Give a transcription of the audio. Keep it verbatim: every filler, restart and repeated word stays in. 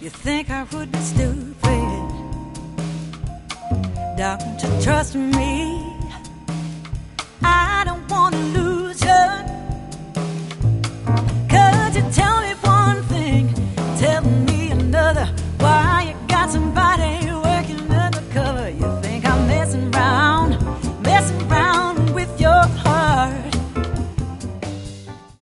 You think I would be stupid? Don't you trust me?